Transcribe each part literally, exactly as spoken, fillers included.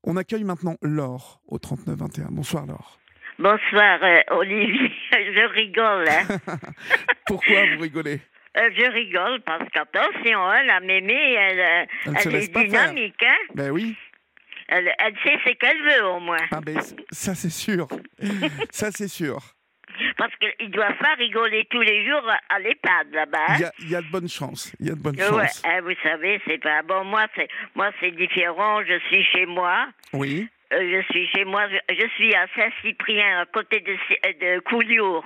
On accueille maintenant Laure au trente-neuf vingt et un. Bonsoir Laure. Bonsoir euh, Olivier, je rigole. Hein. Pourquoi vous rigolez? euh, Je rigole parce qu'attention, hein, la mémé, elle, Elle, elle, se elle laisse est pas dynamique. faire. Hein. Ben oui. Elle, elle sait ce qu'elle veut au moins. Ah ben ça c'est sûr. Ça c'est sûr. Parce qu'il ne doit pas rigoler tous les jours à l'EHPAD là-bas. Hein. Il y a, il y a de bonnes chances. Il y a de bonnes ouais, chances. hein, vous savez, c'est pas bon. Moi, c'est moi, c'est différent. Je suis chez moi. Oui. Euh, je suis chez moi. Je, je suis à Saint-Cyprien, à côté de, de Collioure.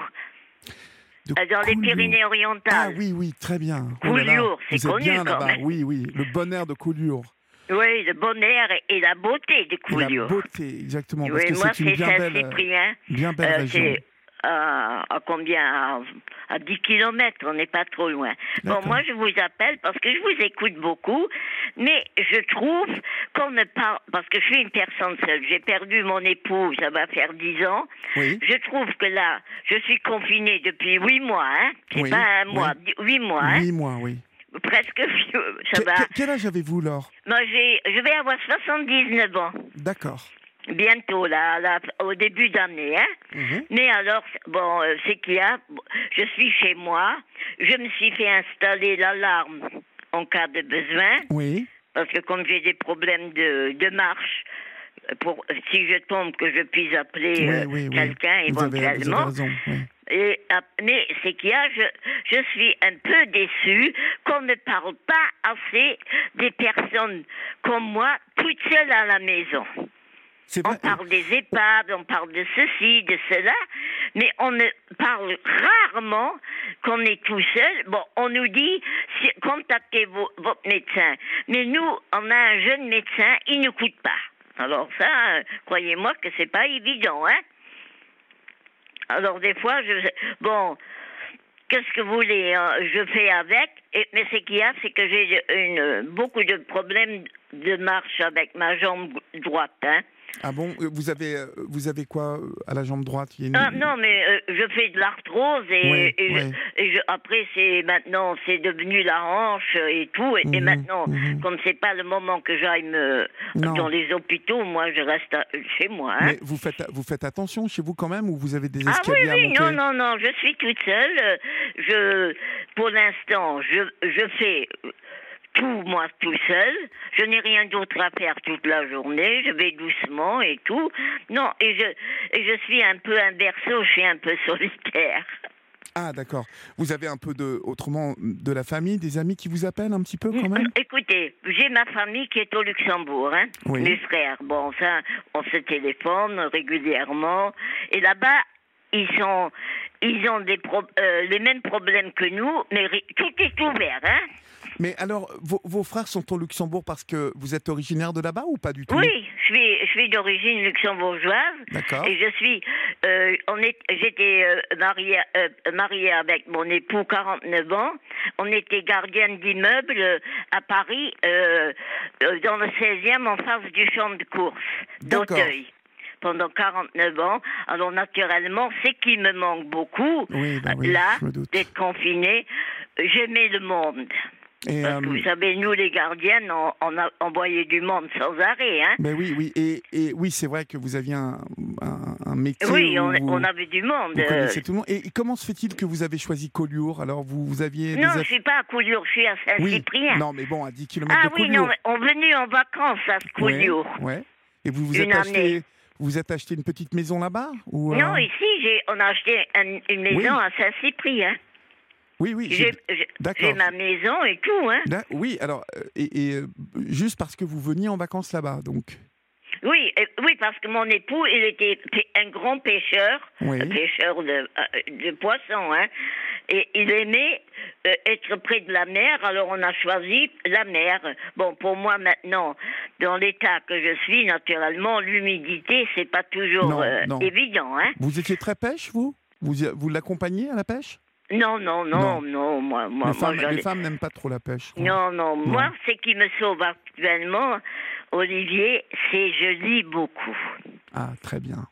De Dans Collioure. les Pyrénées-Orientales. Ah oui, oui, très bien. Collioure, oh c'est vous connu êtes bien quand là-bas. même. Oui, oui, le bon air de Collioure. Oui, le bon air et la beauté de Collioure. La beauté, exactement, parce oui, que moi, c'est une bien belle, Saint-Cyprien. bien belle euh, région. C'est à, à combien à, à dix kilomètres, on n'est pas trop loin. Bon, moi, je vous appelle parce que je vous écoute beaucoup, mais je trouve qu'on ne parle... Parce que je suis une personne seule. J'ai perdu mon époux, ça va faire dix ans. Oui. Je trouve que là, je suis confinée depuis huit mois. Hein. C'est oui, pas un mois, oui. huit mois. Hein. Huit mois, oui. Presque, ça que, va. Que, quel âge avez-vous, Laure? Moi, j'ai, je vais avoir soixante-dix-neuf ans. D'accord. Bientôt, là, là, au début d'année. Hein. Mmh. Mais alors, bon, euh, c'est qu'il y a, je suis chez moi, je me suis fait installer l'alarme en cas de besoin. Oui. Parce que comme j'ai des problèmes de, de marche, pour, si je tombe, que je puisse appeler oui, euh, oui, quelqu'un oui. éventuellement. Vous avez, vous avez raison, oui. Et, mais c'est qu'il y a, je, je suis un peu déçue qu'on ne parle pas assez des personnes comme moi, toutes seules à la maison. C'est vrai. On parle des EHPAD, on parle de ceci, de cela, mais on ne parle rarement qu'on est tout seul. Bon, on nous dit, si, contactez vos, votre médecin. Mais nous, on a un jeune médecin, il ne coûte pas. Alors ça, euh, croyez-moi que c'est pas évident, hein. Alors des fois, je... Bon, qu'est-ce que vous voulez, hein, je fais avec, et, mais ce qu'il y a, c'est que j'ai une, beaucoup de problèmes de marche avec ma jambe droite, hein. Ah bon, vous avez, vous avez quoi à la jambe droite? Il y a une... Ah non, mais euh, je fais de l'arthrose et, oui, et, oui. Je, et je, après c'est maintenant c'est devenu la hanche et tout et, mmh, et maintenant mmh. comme c'est pas le moment que j'aille me non. dans les hôpitaux, moi je reste à, chez moi. Hein. Mais vous faites vous faites attention chez vous quand même ou vous avez des escaliers ah, oui, oui, à monter? Non, non, non, je suis toute seule. Je pour l'instant je je fais tout, moi, tout seul. Je n'ai rien d'autre à faire toute la journée. Je vais doucement et tout. Non, et je, et je suis un peu un berceau, je suis un peu solitaire. Ah, d'accord. Vous avez un peu de, autrement, de la famille, des amis qui vous appellent un petit peu quand même? Écoutez, j'ai ma famille qui est au Luxembourg, hein. Oui. Mes frères. Bon, ça, on se téléphone régulièrement. Et là-bas, ils sont, ils ont des pro- euh, les mêmes problèmes que nous, mais tout est ouvert, hein. Mais alors, vos, vos frères sont au Luxembourg parce que vous êtes originaire de là-bas ou pas du tout? Oui, je suis, je suis d'origine luxembourgeoise. D'accord. Et je suis, euh, on est, j'étais euh, mariée, euh, mariée avec mon époux, quarante-neuf ans. On était gardienne d'immeuble euh, à Paris, euh, euh, dans le seizième, en face du champ de course d'Auteuil. Pendant quarante-neuf ans. Alors, naturellement, c'est qui me manque beaucoup, oui, bah oui, là, d'être confinée. J'aimais le monde. Et Parce euh, que vous savez, nous les gardiennes, on, on a envoyé du monde sans arrêt, hein. Ben oui, oui, et, et oui, c'est vrai que vous aviez un, un, un métier. Oui, on, où vous, on avait du monde. Vous connaissez tout le monde. Et comment se fait-il que vous avez choisi Collioure? Alors vous, vous aviez. Non, des... je ne suis pas à Collioure, je suis à Saint-Cyprien. Oui. Non, mais bon, à dix kilomètres ah, de oui, Collioure. Ah oui, non, on est venu en vacances à Collioure. Ouais, ouais. Et vous vous une êtes année. acheté. Vous êtes acheté une petite maison là-bas ou, Non, euh... ici, j'ai, on a acheté un, une maison oui. à Saint-Cyprien. Oui, oui. J'ai, j'ai, j'ai ma maison et tout, hein. Da- oui, alors, et, et juste parce que vous veniez en vacances là-bas, donc. Oui, euh, oui, parce que mon époux, il était un grand pêcheur, oui. un pêcheur de, de poissons, hein. Et il aimait euh, être près de la mer, alors on a choisi la mer. Bon, pour moi maintenant, dans l'état que je suis, naturellement, l'humidité, c'est pas toujours non, euh, non. évident, hein. Vous étiez très pêche, vous Vous, vous l'accompagnez à la pêche? Non, non, non, non, non, moi, moi, les femmes, moi les femmes n'aiment pas trop la pêche. Non, non, non, moi, ce qui me sauve actuellement, Olivier, c'est je lis beaucoup. Ah, très bien.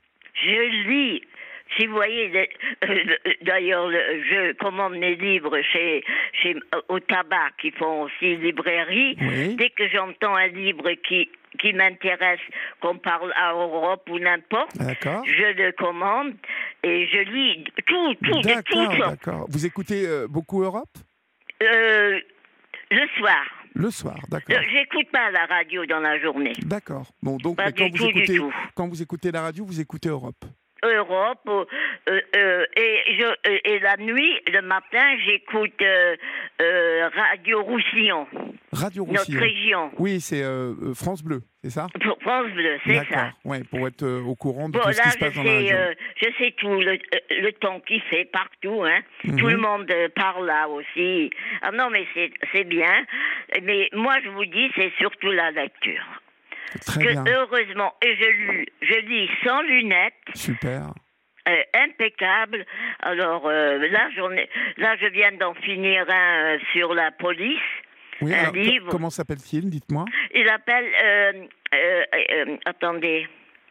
Je lis. Si vous voyez, euh, d'ailleurs, je commande mes livres chez, chez, au tabac, qui font aussi librairie. Oui. Dès que j'entends un livre qui, qui m'intéresse, qu'on parle à Europe ou n'importe, D'accord. je le commande et je lis tout, tout, de D'accord, tout. d'accord. Vous écoutez euh, beaucoup Europe? Euh, le soir. Le soir, d'accord. Euh, J'écoute pas la radio dans la journée. D'accord. Bon, donc Pas mais quand, du vous tout, du écoutez, tout. quand vous écoutez la radio, vous écoutez Europe. Europe euh, euh, et, je, euh, et la nuit, le matin, j'écoute euh, euh, Radio Roussillon, Radio Roussillon. notre région. Oui, c'est euh, France Bleu, c'est ça? Pour France Bleu, c'est ça. D'accord, ouais, pour être euh, au courant de Bon, tout ce là, qui se je passe dans la sais, région. euh, je sais tout, le, euh, le temps qu'il fait partout, hein. Mhm. Tout le monde euh, parle là aussi. Ah non, mais c'est c'est bien. Mais moi, je vous dis, c'est surtout la lecture. Très Que bien, heureusement, et je, lis- je lis sans lunettes, super. euh, impeccable. Alors euh, là, j'en ai- là, je viens d'en finir un euh, sur la police. Oui, Un alors, co- livre. comment s'appelle-t-il, dites-moi? Il appelle, euh, euh, euh, attendez,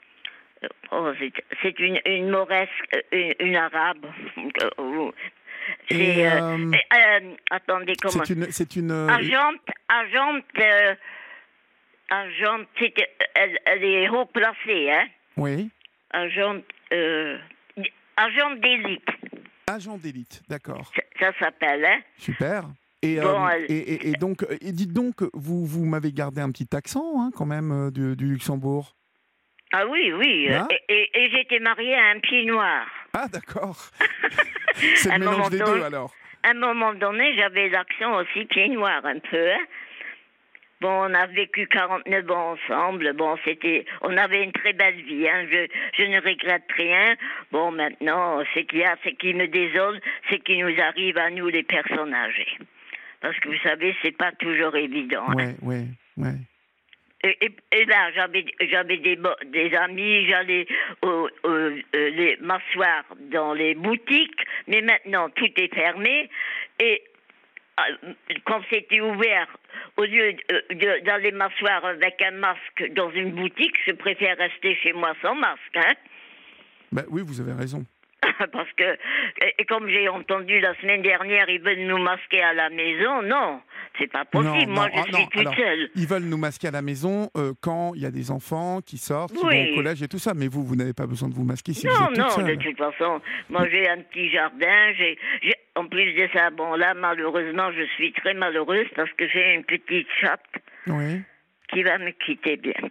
oh, c'est, c'est une, une mauresque, une, une arabe. Euh, C'est, Et, euh, euh, euh, attendez, comment? C'est une... C'est une euh, Agente, agente, euh, agente, c'est- elle, elle est haut placée, hein? Oui, Agente, euh, agente d'élite, agent d'élite, d'accord. ça, ça s'appelle, hein? Super. Et, Bon, euh, elle- et, et- et donc, et dites donc, vous, vous m'avez gardé un petit accent, hein, quand même, euh, du, du Luxembourg. Ah oui, oui. euh, Hein? et, et, et j'étais mariée à un pied noir. Ah, d'accord. C'est À le un moment mélange des donné- deux, alors. À un moment donné, j'avais l'accent aussi pied noir un peu. Hein. Bon, on a vécu quarante-neuf ans ensemble. Bon, c'était, on avait une très belle vie. Hein. Je, je ne regrette rien. Bon, maintenant, ce qu'il y a, ce qui me désole, c'est qu'il nous arrive à nous les personnes âgées. Parce que vous savez, c'est pas toujours évident. Hein. Ouais, ouais, ouais. Et, et, et là, j'avais, j'avais des, bo- des amis, j'allais au- au- euh, les- m'asseoir dans les boutiques, mais maintenant tout est fermé. Et euh, quand c'était ouvert, au lieu de- de- d'aller m'asseoir avec un masque dans une boutique, je préfère rester chez moi sans masque. Hein. Bah, oui, vous avez raison. Parce que, et, et comme j'ai entendu la semaine dernière, ils veulent nous masquer à la maison, non. C'est pas possible, Non, moi non, je ah, suis non, toute alors, seule. Ils veulent nous masquer à la maison euh, quand il y a des enfants qui sortent, qui Oui. vont au collège et tout ça. Mais vous, vous n'avez pas besoin de vous masquer si vous Non, êtes toute non, seule. de toute façon, moi j'ai un petit jardin, j'ai, j'ai, en plus de ça, bon là malheureusement je suis très malheureuse parce que j'ai une petite chatte Oui. qui va me quitter bientôt.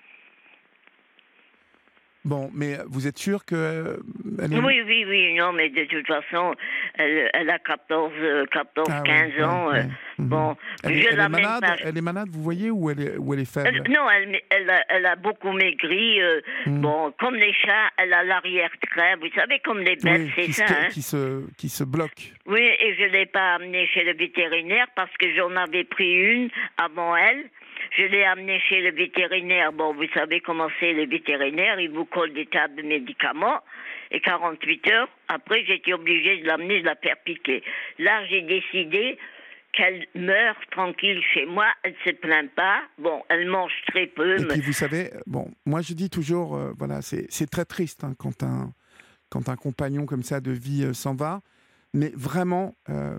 Bon, mais vous êtes sûr que euh, elle est... Oui, oui, oui, non, mais de toute façon, elle, elle a quatorze, euh, quatorze, Ah, ouais, quinze ouais, ans. ouais. euh, Mhm. Bon, Elle, je est- elle est l'amène malade, pas. elle est malade, vous voyez, ou elle est, ou elle est faible? Elle- non, elle, elle, a, elle a beaucoup maigri. euh, Mhm. Bon, comme les chats, elle a l'arrière-train. Vous savez, comme les bêtes, Oui, c'est qui, ça. se, Hein? qui, se, qui se bloque. Oui, et je ne l'ai pas amenée chez le vétérinaire parce que j'en avais pris une avant elle. Je l'ai amenée chez le vétérinaire. Bon, vous savez comment c'est les vétérinaires, ils vous collent des tas de médicaments. Et quarante-huit heures après, j'étais obligée de l'amener, de la faire piquer. Là, j'ai décidé qu'elle meurt tranquille chez moi, elle ne se plaint pas. Bon, elle mange très peu. Et mais- puis vous savez, bon, moi je dis toujours, euh, voilà, c'est c'est très triste hein, quand, un, quand un compagnon comme ça de vie euh, s'en va. Mais vraiment, euh,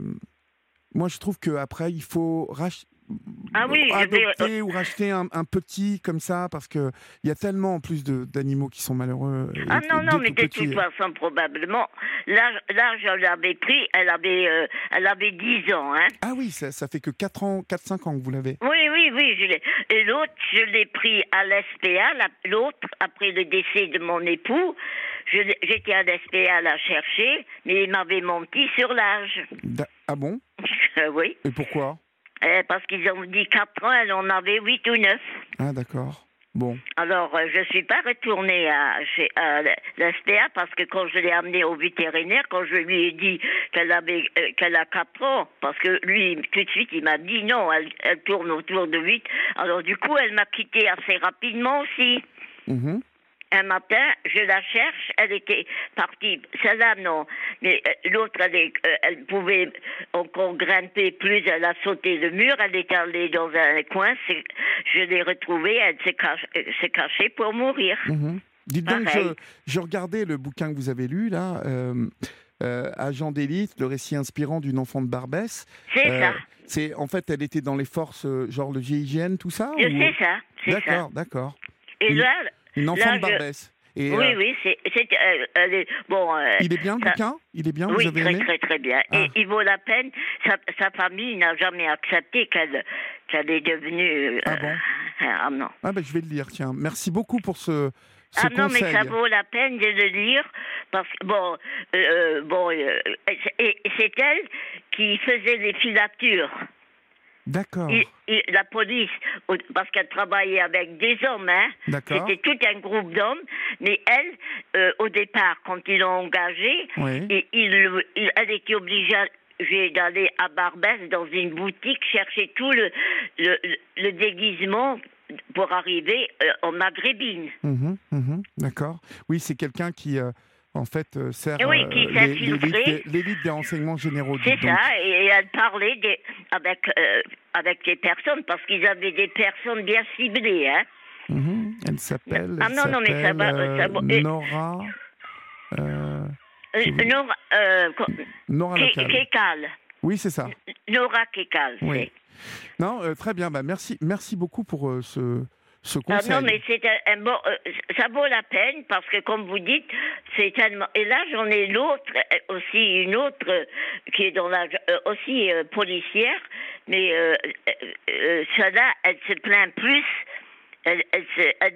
moi je trouve qu'après, il faut rach- Ah oui, je vais- adopter ou racheter un, un petit comme ça, parce qu'il y a tellement en plus de- d'animaux qui sont malheureux. et- Ah non, et non, des mais tout de petits. toute façon, probablement. Là, là je l'avais pris, elle avait, euh, elle avait dix ans, hein. Ah oui, ça, ça fait que quatre ans, quatre cinq ans que vous l'avez. Oui, oui, oui, je l'ai. Et l'autre, je l'ai pris à l'S P A, la- l'autre, après le décès de mon époux. Je l'ai- J'étais à l'S P A la chercher, mais il m'avait menti sur l'âge. Da- Ah bon? Euh, oui, Et pourquoi? Euh, parce qu'ils ont dit quatre ans, elle en avait huit ou neuf. Ah d'accord. Bon. Alors, euh, je ne suis pas retournée à, chez, à l'S P A parce que quand je l'ai amenée au vétérinaire, quand je lui ai dit qu'elle avait euh, qu'elle a quatre ans, parce que lui, tout de suite, il m'a dit non, elle, elle tourne autour de huit. Alors, du coup, elle m'a quittée assez rapidement aussi. Mhm. Un matin, je la cherche, elle était partie. Celle-là, non. Mais euh, l'autre, elle, est- euh, elle pouvait encore grimper plus, elle a sauté le mur, elle est allée dans un coin, c'est- je l'ai retrouvée, elle s'est cach- euh, s'est cachée pour mourir. Mhm. Dites donc, je, Pareil. je regardais le bouquin que vous avez lu là. euh, euh, Agent d'élite, le récit inspirant d'une enfant de Barbès. C'est euh, ça. C'est, en fait, elle était dans les forces, euh, genre le G I G N, tout ça Je ou... sais ça, c'est D'accord, ça. d'accord. Et une, là... Une enfant là, de Barbès. Je... Et, oui, euh... oui, c'est... c'est euh, euh, bon, euh, il est bien, le ça... bouquin? Il est bien, oui, vous avez très, aimé très, très bien. Ah. Et il vaut la peine. Sa, sa famille n'a jamais accepté qu'elle, qu'elle est devenue... Euh... Ah bon? Ah non. Ah ben, je vais le lire, tiens. Merci beaucoup pour ce... Ce ah non, conseil. mais ça vaut la peine de le lire parce que bon, euh, bon, euh, et c'est elle qui faisait les filatures. D'accord. Et, et la police, parce qu'elle travaillait avec des hommes, hein. D'accord. C'était tout un groupe d'hommes, mais elle, euh, au départ, quand ils l'ont engagée, oui. et il, il, elle était obligée d'aller à Barbès dans une boutique chercher tout le, le, le déguisement pour arriver euh, en maghrébine. Mmh, mmh, d'accord. Oui, c'est quelqu'un qui, euh, en fait, euh, sert oui, qui euh, s'est l'élite, des, l'élite des renseignements généraux. C'est donc. ça, et elle parlait des, avec, euh, avec les personnes, parce qu'ils avaient des personnes bien ciblées. Hein. Mmh, elle s'appelle, ah, elle non, non, mais ça va, euh, ça va. Nora... Euh, euh, Nora... Euh, Nora Kekal. Oui, c'est ça. Nora Kekal, oui. Non, euh, très bien. Bah, merci, merci beaucoup pour euh, ce, ce conseil. Ah non, mais c'est un, un bon, euh, ça vaut la peine parce que, comme vous dites, c'est tellement. Et là, j'en ai l'autre aussi, une autre euh, qui est dans la euh, aussi euh, policière, mais euh, euh, celle-là, elle se plaint plus. Elle, elle se elle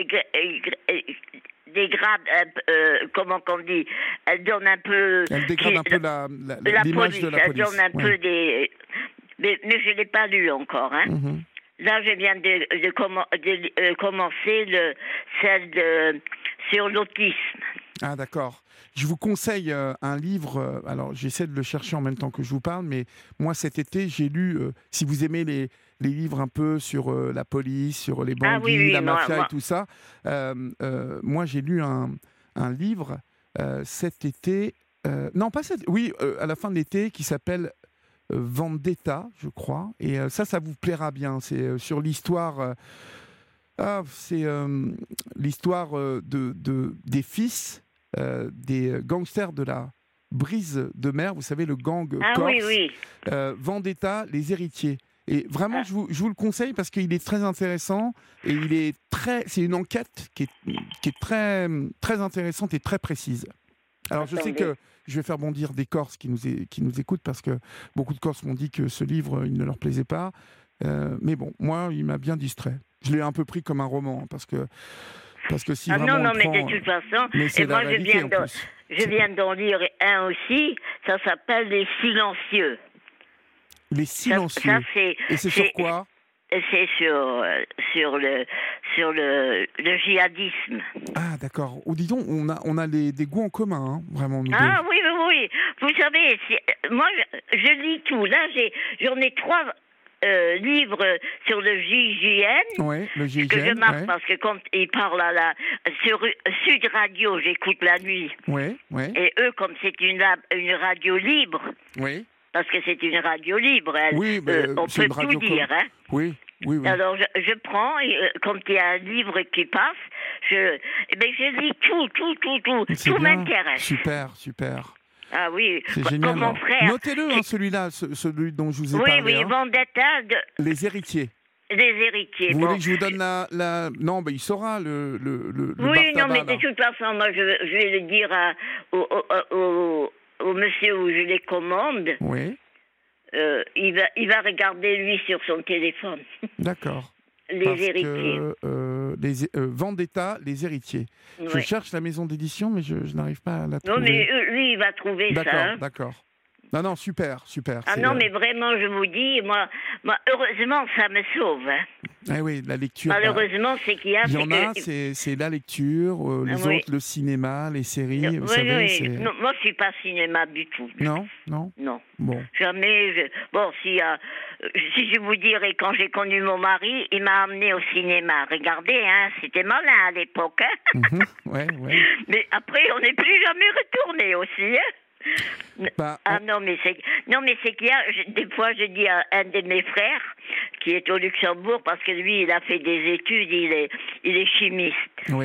dég, dégrade, euh, comment qu'on dit, elle donne un peu. Elle dégrade un peu la, la, la, l'image police, de la police. Elle donne un ouais. peu des. Mais, mais je ne l'ai pas lu encore. Hein. Mm-hmm. Là, je viens de, de, commen- de euh, commencer le, celle de, sur l'autisme. Ah, d'accord. Je vous conseille euh, un livre. Euh, alors, j'essaie de le chercher en même temps que je vous parle, mais moi, cet été, j'ai lu, euh, si vous aimez les, les livres un peu sur euh, la police, sur les bandits, ah, oui, oui, la moi, mafia moi. et tout ça, euh, euh, moi, j'ai lu un, un livre euh, cet été. Euh, non, pas cet Oui, euh, à la fin de l'été, qui s'appelle Vendetta, je crois, et euh, ça, ça vous plaira bien. C'est euh, sur l'histoire, euh, ah, c'est euh, l'histoire euh, de, de des fils euh, des gangsters de la brise de mer. Vous savez, le gang ah, corse. Oui, oui. Euh, Vendetta, les héritiers. Et vraiment, ah. je, vous, je vous le conseille parce qu'il est très intéressant et il est très. C'est une enquête qui est, qui est très, très intéressante et très précise. Alors, je sais que je vais faire bondir des Corses qui nous, é- qui nous écoutent parce que beaucoup de Corses m'ont dit que ce livre, il ne leur plaisait pas. Euh, mais bon, moi, il m'a bien distrait. Je l'ai un peu pris comme un roman parce que, parce que si ah vraiment non, non, on mais prend, de toute façon, mais c'est et moi, je viens, d'en, je viens d'en lire un aussi. Ça s'appelle Les Silencieux. Les Silencieux. Ça, ça, c'est, et c'est, c'est sur quoi? C'est sur, sur, le, sur le, le djihadisme. Ah, d'accord. Ou dis donc, on a, on a les, des goûts en commun, hein, vraiment. Nous ah deux. oui, oui, oui. Vous savez, moi, je, je lis tout. Là, j'ai, j'en ai trois euh, livres sur le J J N. Oui, le J J N. Que je marque ouais. parce que quand ils parlent à la, sur Sud Radio, j'écoute la nuit. Oui, oui. Et eux, comme c'est une, une radio libre. Oui. Parce que c'est une radio libre, elle, oui, euh, on peut tout dire. Hein. Oui, oui, oui. Alors, je, je prends, et, euh, quand il y a un livre qui passe, je, eh ben, je lis tout, tout, tout, tout. C'est tout bien. m'intéresse. Super, super. Ah oui, c'est génial. Comme mon frère. Notez-le, hein, celui-là, ce, celui dont je vous ai oui, parlé. Oui, oui, hein. Vendetta. De... Les héritiers. Les héritiers. Vous bon. voulez que je vous donne la... la... Non, ben, il saura, le, le, le, le Oui, non, mais là. de toute façon, moi, je, je vais le dire à, au, au, au, au monsieur où je les commande. Oui. Euh, il, va, il va regarder, lui, sur son téléphone. D'accord. Les Parce héritiers. Que, euh, les, euh, Vendetta, les héritiers. Ouais. Je cherche la maison d'édition, mais je, je n'arrive pas à la trouver. Non, mais lui, il va trouver d'accord, ça. Hein. D'accord, Non, non, super, super. Ah c'est, non, euh... mais vraiment, je vous dis, moi, moi heureusement, ça me sauve. Hein. Eh oui, la lecture. Malheureusement, bah, c'est qu'il y a... Il y en que... a, c'est, c'est la lecture, euh, les oui. autres, le cinéma, les séries, non, vous oui, savez, oui. c'est... Non, moi, je ne suis pas cinéma du tout. Non, non Non. Bon. Jamais... Je... Bon, si, euh, si je vous dirais, quand j'ai connu mon mari, il m'a amené au cinéma. Regardez, hein, c'était malin à l'époque. Hein. Mm-hmm. Ouais, ouais. Mais après, on n'est plus jamais retourné aussi, hein. Bah, ah on... non mais c'est non mais c'est qu'il y a je, des fois je dis à un de mes frères qui est au Luxembourg parce que lui il a fait des études, il est il est chimiste. Oui.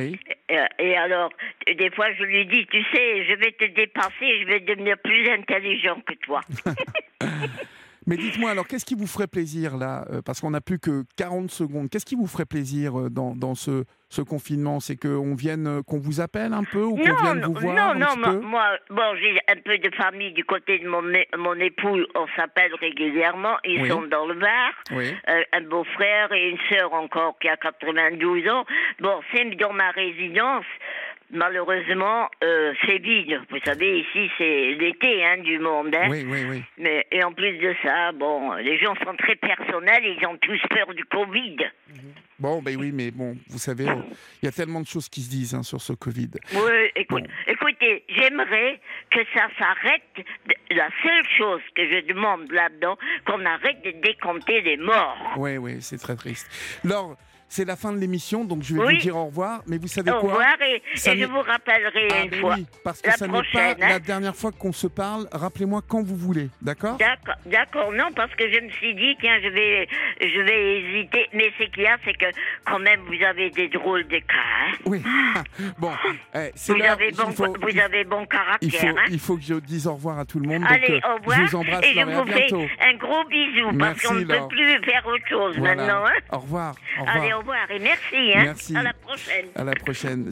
Et, et alors, des fois, je lui dis, tu sais, je vais te dépasser, je vais devenir plus intelligent que toi. Mais dites-moi, alors, qu'est-ce qui vous ferait plaisir, là, euh, parce qu'on n'a plus que quarante secondes, qu'est-ce qui vous ferait plaisir euh, dans, dans ce, ce confinement? C'est qu'on vienne, euh, qu'on vous appelle un peu ou qu'on Non, vienne non, vous voir non, un non, petit moi, peu moi, bon, j'ai un peu de famille du côté de mon, é- mon époux, on s'appelle régulièrement, ils Oui. sont dans le Var, Oui. euh, un beau-frère et une sœur encore qui a quatre-vingt-douze ans. Bon, c'est dans ma résidence. Malheureusement, euh, c'est vide. Vous savez, ici, c'est l'été hein, du monde. Hein. Oui, oui, oui. Mais, et en plus de ça, bon, les gens sont très personnels, ils ont tous peur du Covid. Bon, ben oui, mais bon, vous savez, euh, il y a tellement de choses qui se disent hein, sur ce Covid. Oui, écoute, Bon. écoutez, j'aimerais que ça s'arrête. La seule chose que je demande là-dedans, qu'on arrête de décompter les morts. Oui, oui, c'est très triste. Laure, c'est la fin de l'émission, donc je vais Oui. vous dire au revoir. Mais vous savez Au quoi revoir et, Ça et je n'est- vous rappellerai Ah, une ben fois. oui, parce que La ça n'est pas prochaine, hein. la dernière fois qu'on se parle. Rappelez-moi quand vous voulez, d'accord? D'accord, d'accord, non, parce que je me suis dit, tiens, je vais, je vais hésiter. Mais ce qu'il y a, c'est que quand même, vous avez des drôles de cas. Hein. Oui. Bon, eh, c'est Vous, l'heure. avez bon, Il faut, vous avez bon caractère. il faut, hein. il faut que je dise au revoir à tout le monde. Allez, donc, euh, au revoir. Je vous embrasse, et je Laure, et à vous fais bientôt. un gros bisou, parce Merci, qu'on ne peut Laure. plus faire autre chose Voilà. maintenant. Hein. Au revoir. Au revoir. Allez, au revoir et merci. Hein. Merci. À la prochaine. À la prochaine.